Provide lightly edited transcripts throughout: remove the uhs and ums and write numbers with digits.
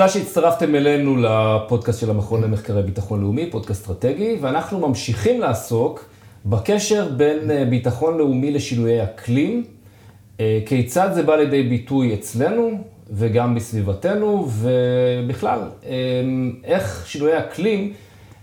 תודה שהצטרפתם אלינו לפודקאסט של המכון למחקרי ביטחון לאומי, פודקאסט אסטרטגי, ואנחנו ממשיכים לעסוק בקשר בין ביטחון לאומי לשינויי אקלים, כיצד זה בא לידי ביטוי אצלנו וגם בסביבתנו, ובכלל, איך שינויי אקלים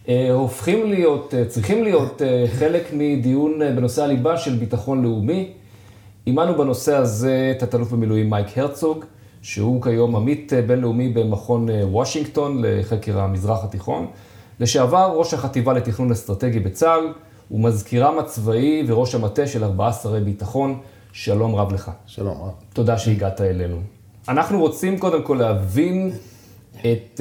צריכים להיות חלק מדיון בנושא הליבה של ביטחון לאומי. עימנו בנושא הזה תת-אלוף במילואים מייק הרצוג, שהוא כיום עמית בינלאומי במכון וושינגטון לחקר המזרח התיכון, לשעבר ראש החטיבה לתכנון אסטרטגי בצה"ל, ומזכירם הצבאי וראש המטה של 4 שרי ביטחון. שלום רב לך. שלום רב. תודה שהגעת אלינו. אנחנו רוצים קודם כל להבין את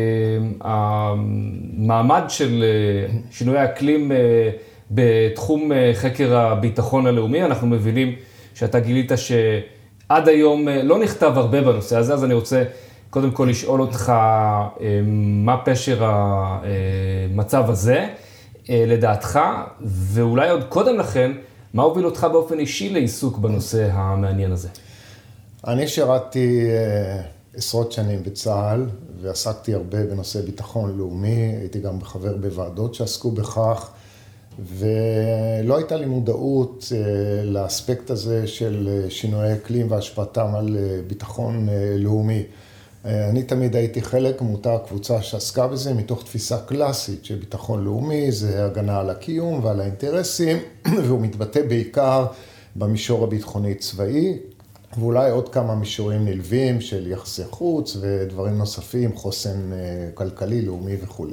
המעמד של שינוי האקלים בתחום חקר הביטחון הלאומי. אנחנו מבינים שאתה גילית שעד היום לא נכתב הרבה בנושא הזה, אז אני רוצה קודם כל לשאול אותך מה פשר המצב הזה לדעתך, ואולי עוד קודם לכן, מה הוביל אותך באופן אישי לעיסוק בנושא המעניין הזה? אני שירתתי עשרות שנים בצה"ל, ועסקתי הרבה בנושא ביטחון לאומי, הייתי גם חבר בוועדות שעסקו בכך, ולא הייתה לי מודעות לאספקט הזה של שינויי אקלים והשפעתם על ביטחון לאומי. אני תמיד הייתי חלק מאותה קבוצה שעסקה בזה, מתוך תפיסה קלאסית של ביטחון לאומי, זה הגנה על הקיום ועל האינטרסים, והוא מתבטא בעיקר במישור הביטחוני צבאי, ואולי עוד כמה מישורים נלווים של יחסי חוץ ודברים נוספים, חוסן כלכלי, לאומי וכו'.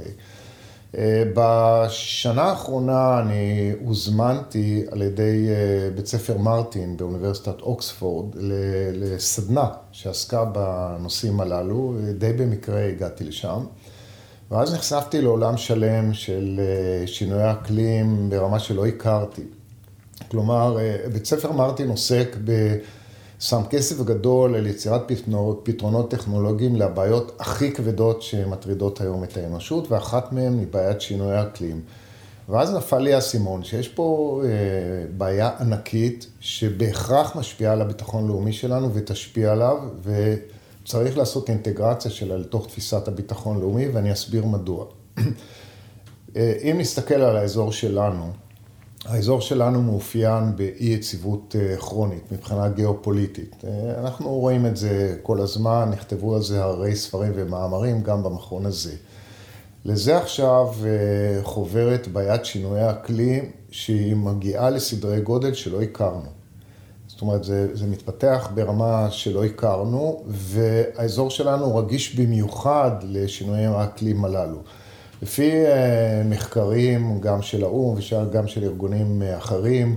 בשנה האחרונה אני הוזמנתי על ידי בית ספר מרטין באוניברסיטת אוקספורד לסדנה שעסקה בנושאים הללו, די במקרה הגעתי לשם, ואז נחשפתי לעולם שלם של שינוי האקלים ברמה שלא הכרתי. כלומר, בית ספר מרטין עוסק שם כסף גדול על יצירת פתרונות טכנולוגיים לבעיות הכי כבדות שמטרידות היום את האנושות, ואחת מהן היא בעיית שינוי האקלים. ואז נפל לי האסימון שיש פה בעיה ענקית שבהכרח משפיעה על הביטחון הלאומי שלנו ותשפיע עליו, וצריך לעשות אינטגרציה שלה לתוך תפיסת הביטחון הלאומי, ואני אסביר מדוע. אם נסתכל על האזור שלנו, האזור שלנו מאופיין באי יציבות כרונית מבחינה גיאופוליטית. אנחנו רואים את זה כל הזמן, נכתבו על זה הרי ספרים ומאמרים גם במכון הזה. לזה עכשיו חוברת בעיית שינוי האקלים שהיא מגיעה לסדרי גודל שלא הכרנו. זאת אומרת, זה מתפתח ברמה שלא הכרנו, והאזור שלנו רגיש במיוחד לשינויי האקלים הללו. לפי מחקרים, גם של האו"ם וגם של ארגונים אחרים,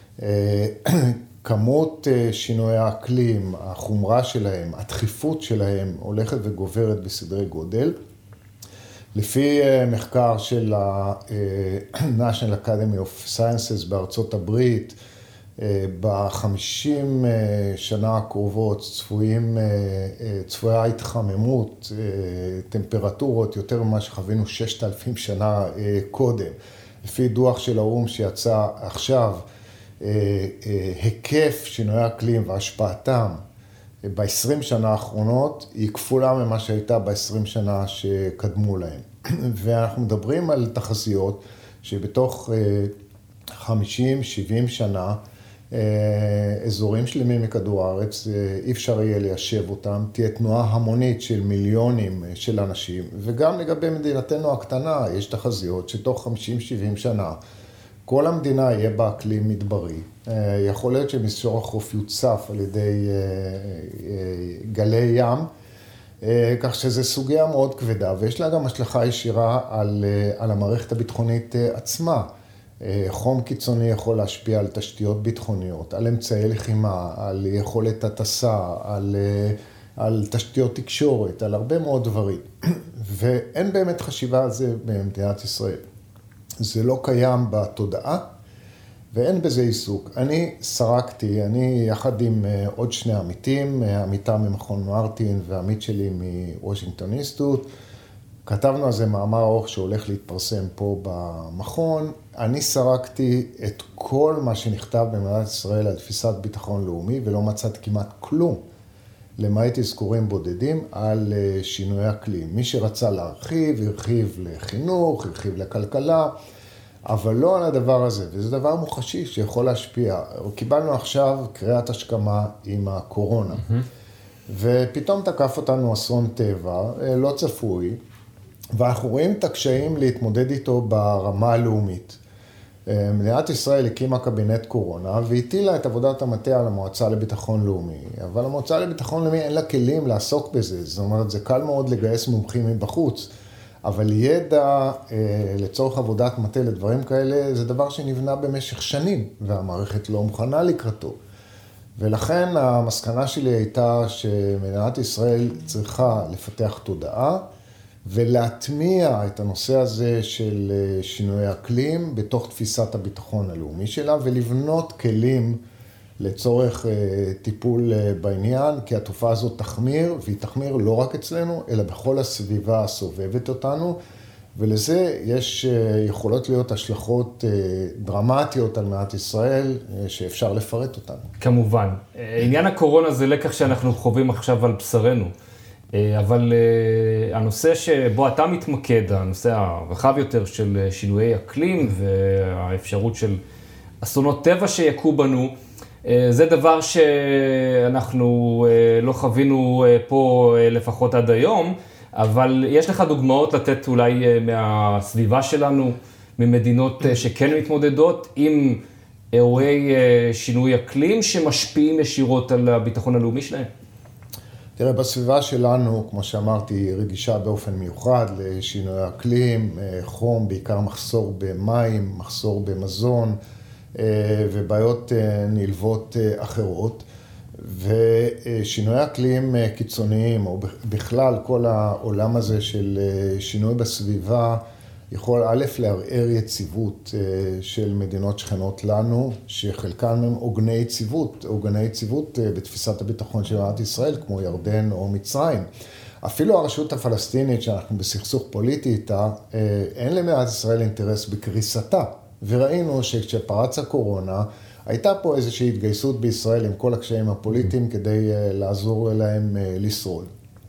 כמות שינוי האקלים, החומרה שלהם, הדחיפות שלהם הולכת וגוברת בסדרי גודל. לפי מחקר של ה-National Academy of Sciences בארצות הברית, ב-50 שנה הקרובות צפויה התחממות, טמפרטורות יותר ממה שחווינו 6,000 שנה קודם. לפי דוח של האו"ם שיצא עכשיו, היקף שינוי האקלים והשפעתם ב-20 שנה האחרונות היא כפולה ממה שהייתה ב-20 שנה שקדמו להם. ואנחנו מדברים על תחזיות שבתוך 50-70 שנה, אזורים שלמים מכדור הארץ, אי אפשר יהיה ליישב אותם, תהיה תנועה המונית של מיליונים של אנשים, וגם לגבי מדינתנו הקטנה, יש תחזיות שתוך 50-70 שנה, כל המדינה יהיה בה אקלים מדברי. יכול להיות שמישור החוף יוצף על ידי גלי ים, כך שזו סוגיה מאוד כבדה, ויש לה גם השלכה ישירה על המערכת הביטחונית עצמה. חום קיצוני יכול להשפיע על תשתיות ביטחוניות, על אמצעי לחימה, על יכולת הטסה, על תשתיות תקשורת, על הרבה מאוד דברים. ואין באמת חשיבה על זה במדינת ישראל. זה לא קיים בתודעה, ואין בזה עיסוק. אני יחד עם עוד 2 עמיתים, עמיתה ממכון מרטין ועמית שלי מוושינגטון אינסטיטוט, כתבנו על זה מאמר ארוך שהולך להתפרסם פה במכון. אני סרקתי את כל מה שנכתב במדינת ישראל על תפיסת ביטחון לאומי, ולא מצאתי כמעט כלום למעט אזכורים בודדים על שינוי אקלים. מי שרצה להרחיב, הרחיב לחינוך, הרחיב לכלכלה, אבל לא על הדבר הזה, וזה דבר מוחשי שיכול להשפיע. קיבלנו עכשיו קריאת השכמה עם הקורונה, ופתאום תקף אותנו אסון טבע, לא צפוי, ואנחנו רואים את הקשיים להתמודד איתו ברמה הלאומית. מדינת ישראל הקימה קבינט קורונה והטילה את עבודת המטה על המועצה לביטחון לאומי, אבל המועצה לביטחון לאומי אין לה כלים לעסוק בזה, זאת אומרת זה קל מאוד לגייס מומחים מבחוץ, אבל ידע לצורך עבודת מטה לדברים כאלה זה דבר שנבנה במשך שנים והמערכת לא מוכנה לקראתו. ולכן המסקנה שלי הייתה שמדינת ישראל צריכה לפתח תודעה ולהטמיע את הנושא הזה של שינוי אקלים בתוך תפיסת הביטחון הלאומי שלה ולבנות כלים לצורך טיפול בעניין, כי התופעה הזאת תחמיר, והיא תחמיר לא רק אצלנו, אלא בכל הסביבה הסובבת אותנו, ולזה יש יכולות להיות השלכות דרמטיות על מדינת ישראל, שאפשר לפרט אותן. כמובן. עניין הקורונה זה לקח שאנחנו חווים עכשיו על בשרנו, אבל הנושא שבו אתה מתמקד, הנושא הרחב יותר של שינויי אקלים והאפשרות של אסונות טבע שיקו בנו, זה דבר שאנחנו לא חווינו פה לפחות עד היום, אבל יש לך דוגמאות לתת אולי מהסביבה שלנו, ממדינות שכן מתמודדות עם אירועי שינוי אקלים שמשפיעים ישירות על הביטחון הלאומי שלהם? תראה, בסביבה שלנו, כמו שאמרתי, היא רגישה באופן מיוחד לשינוי אקלים, חום, בעיקר מחסור במים, מחסור במזון ובעיות נלוות אחרות. ושינוי אקלים קיצוניים, או בכלל כל העולם הזה של שינוי בסביבה, יכול א' לערער יציבות של מדינות שכנות לנו, שחלקן הם עוגני יציבות בתפיסת הביטחון של מדינת ישראל, כמו ירדן או מצרים. אפילו הרשות הפלסטינית, שאנחנו בסכסוך פוליטי איתה, אין למדינת ישראל אינטרס בקריסתה. וראינו שכשפרץ הקורונה, הייתה פה איזושהי התגייסות בישראל עם כל הקשיים הפוליטיים כדי לעזור להם לשרוד.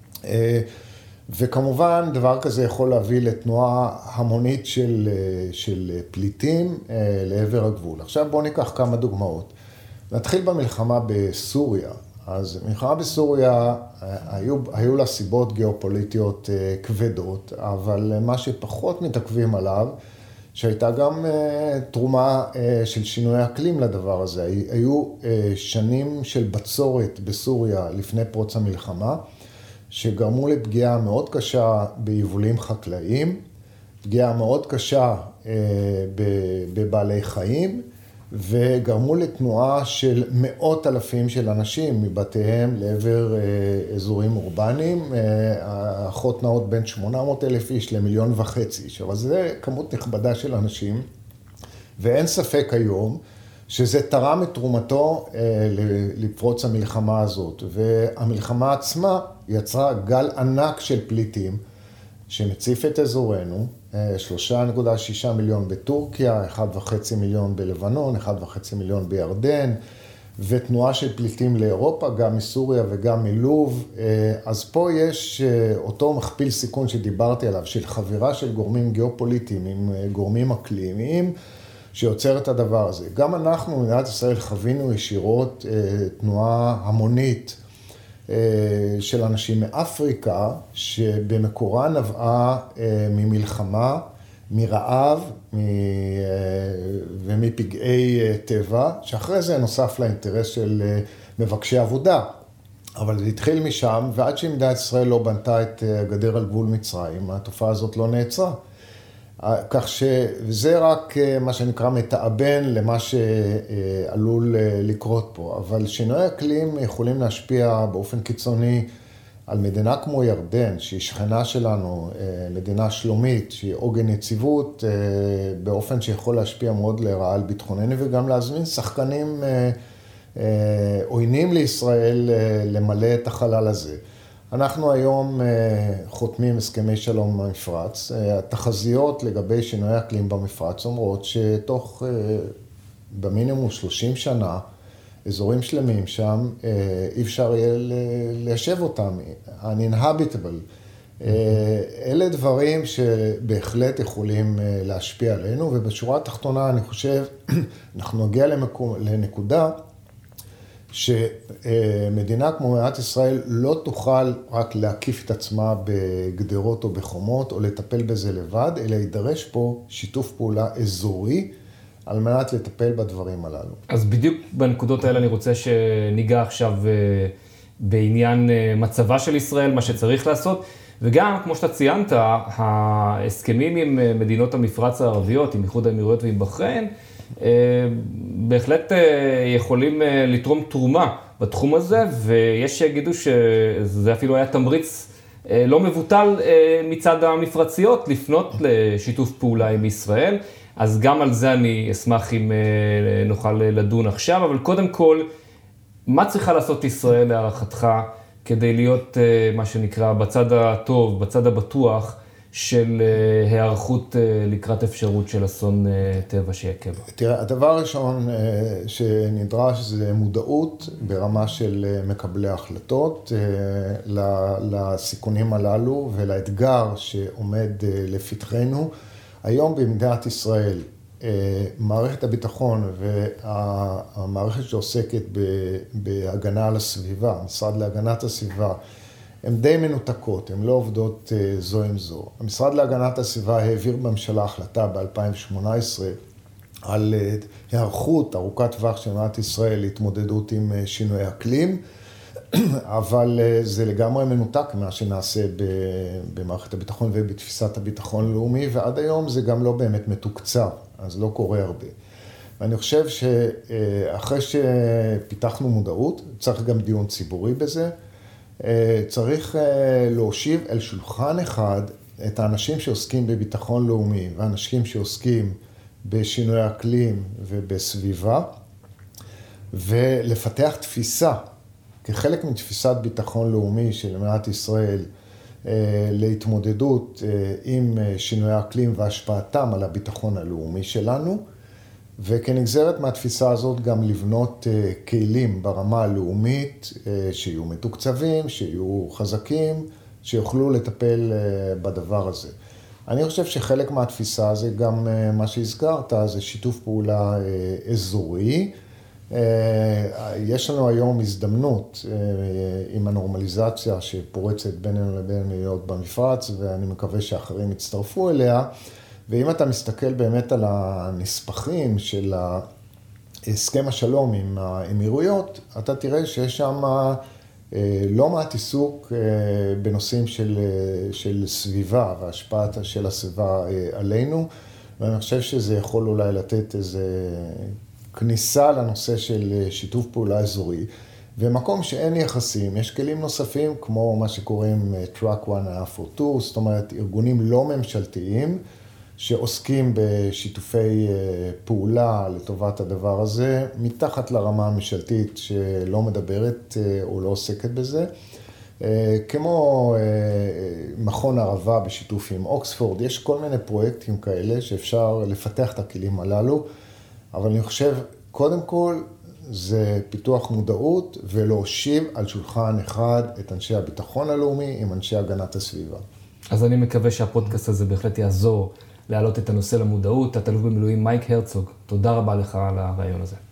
וכמובן, דבר כזה יכול להביא לתנועה המונית של פליטים לעבר הגבול. עכשיו בואו ניקח כמה דוגמאות. נתחיל במלחמה בסוריה. אז מלחמה בסוריה, היו לה סיבות גיאופוליטיות כבדות, אבל מה שפחות מתעכבים עליו, שהייתה גם תרומה של שינוי אקלים לדבר הזה. היו שנים של בצורת בסוריה לפני פרוץ המלחמה, שגרמו לפגיעה מאוד קשה ביבולים חקלאיים, פגיעה מאוד קשה בבעלי חיים, וגרמו לתנועה של מאות אלפים של אנשים מבתיהם לעבר אזורים אורבניים, האחות נעות בין 800,000 איש ל1.5 מיליון איש, אבל זה כמות נכבדה של אנשים, ואין ספק היום שזה תרם את תרומתו לפרוץ המלחמה הזאת, והמלחמה עצמה יצרה גל ענק של פליטים שמציף את אזורנו, 3.6 מיליון בטורקיה, 1.5 מיליון בלבנון, 1.5 מיליון בירדן, ותנועה של פליטים לאירופה, גם מסוריה וגם מלוב. אז פה יש אותו מכפיל סיכון שדיברתי עליו, של חבירה של גורמים גיאופוליטיים עם גורמים אקלימיים, שיוצר את הדבר הזה. גם אנחנו, מדינת ישראל, חווינו ישירות תנועה המונית של אנשים מאפריקה, שבמקורה נבעה ממלחמה, מרעב ומפגעי טבע, שאחרי זה נוסף לאינטרס של מבקשי עבודה. אבל זה התחיל משם, ועד שמדינת ישראל לא בנתה את הגדר על גבול מצרים, התופעה הזאת לא נעצרה. כך שזה רק מה שנקרא מתאבן למה שעלול לקרות פה. אבל שינוי אקלים יכולים להשפיע באופן קיצוני על מדינה כמו ירדן, שהיא שכנה שלנו, מדינה שלומית, שהיא עוגן יציבות, באופן שיכול להשפיע מאוד לרעה על ביטחוננו, וגם להזמין שחקנים עוינים לישראל למלא את החלל הזה. אנחנו היום חותמים הסכמי שלום במפרץ. התחזיות לגבי שינוי אקלים במפרץ אומרות שתוך במינימום 30 שנה אזורים שלמים שם, אי אפשר יהיה ליישב אותם, uninhabitable. אלה דברים שבהחלט יכולים להשפיע עלינו, ובשורה התחתונה אני חושב, אנחנו נגיע לנקודה שמדינה כמו מדינת ישראל לא תוכל רק להקיף את עצמה בגדרות או בחומות, או לטפל בזה לבד, אלא יידרש פה שיתוף פעולה אזורי, על מנת לטפל בדברים הללו. אז בדיוק בנקודות האלה אני רוצה שניגע עכשיו בעניין מצבה של ישראל, מה שצריך לעשות, וגם, כמו שאתה ציינת, ההסכמים עם מדינות המפרץ הערביות, עם איחוד האמירויות ועם בחריין, בהחלט יכולים לתרום תרומה בתחום הזה, ויש שיגידו שזה אפילו היה תמריץ לא מבוטל מצד המפרציות לפנות לשיתוף פעולה עם ישראל. אז גם על זה אני אשמח אם נוכל לדון עכשיו, אבל קודם כל, מה צריכה לעשות ישראל להערכתך כדי להיות מה שנקרא בצד הטוב, בצד הבטוח של הערכות לקראת אפשרות של אסון טבע שיקרה? תראה, הדבר הראשון שנדרש זה מודעות ברמה של מקבלי ההחלטות לסיכונים הללו ולאתגר שעומד לפתחנו. היום במדינת ישראל, מערכת הביטחון והמערכת שעוסקת בהגנה על הסביבה, המשרד להגנת הסביבה, הן די מנותקות, הן לא עובדות זו עם זו. המשרד להגנת הסביבה העביר בממשלה החלטה ב-2018 על היערכות ארוכת טווח של מדינת ישראל להתמודדות עם שינוי אקלים, אבל זה לגמרי מנותק מה שנעשה במערכת הביטחון ובתפיסת הביטחון הלאומי, ועד היום זה גם לא באמת מתוקצב, אז לא קורה הרבה. ואני חושב שאחרי שפיתחנו מודעות, צריך גם דיון ציבורי בזה, צריך להושיב אל שולחן אחד את האנשים שעוסקים בביטחון לאומי, ואנשים שעוסקים בשינוי אקלים ובסביבה, ולפתח תפיסה, כחלק מתפיסת ביטחון לאומי של מדינת ישראל להתמודדות עם שינוי האקלים והשפעתם על הביטחון הלאומי שלנו, וכנגזרת מהתפיסה הזאת גם לבנות כלים ברמה הלאומית שיהיו מתוקצבים, שיהיו חזקים, שיוכלו לטפל בדבר הזה. אני חושב שחלק מהתפיסה זה גם מה שהזכרת, זה שיתוף פעולה אזורי. יש לנו היום הזדמנות עם הנורמליזציה שפורצת בינינו לבין מדינות במפרץ, ואני מקווה שאחרים יצטרפו אליה. ואם אתה מסתכל באמת על הנספחים של הסכם השלום עם האמירויות, אתה תראה שיש שם לא מעט עיסוק בנושאים של סביבה והשפעת של הסביבה עלינו, ואני חושב שזה יכול אולי לתת איזה כניסה לנושא של שיתוף פעולה אזורי, ומקום שאין יחסים, יש כלים נוספים כמו מה שקוראים Track 1.2, זאת אומרת ארגונים לא ממשלתיים, שעוסקים בשיתופי פעולה לטובת הדבר הזה, מתחת לרמה הממשלתית שלא מדברת או לא עוסקת בזה, כמו מכון ערבה בשיתוף עם אוקספורד, יש כל מיני פרויקטים כאלה שאפשר לפתח את הכלים הללו, אבל אני חושב, קודם כל, זה פיתוח מודעות ולהושיב על שולחן אחד את אנשי הביטחון הלאומי עם אנשי הגנת הסביבה. אז אני מקווה שהפודקאסט הזה בהחלט יעזור להעלות את הנושא למודעות. התת-אלוף במילואים מייק הרצוג, תודה רבה לך על הרעיון הזה.